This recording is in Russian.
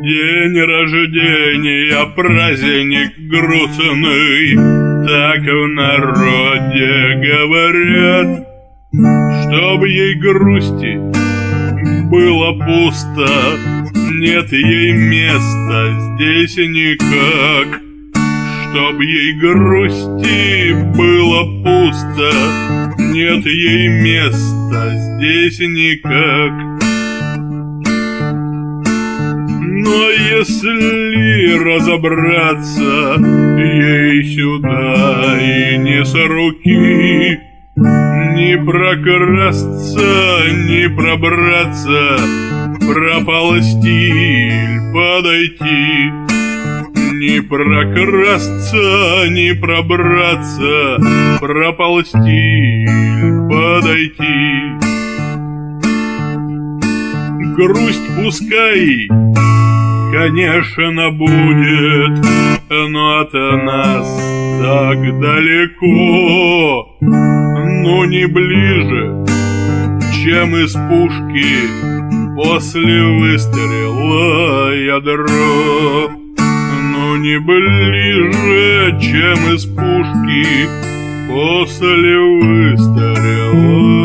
День рождения, праздник грустный, так в народе говорят. Чтоб ей грусти было пусто, нет ей места здесь никак. Чтоб ей грусти было пусто, нет ей места здесь никак. Но если разобраться, ей сюда и не с руки, не прокрасться, не пробраться, пропал стиль подойти. Не прокрасться, не пробраться, пропал стиль подойти. Грусть пускай, конечно, будет, но от нас так далеко. Ну не ближе, чем из пушки после выстрела ядро. Ну не ближе, чем из пушки после выстрела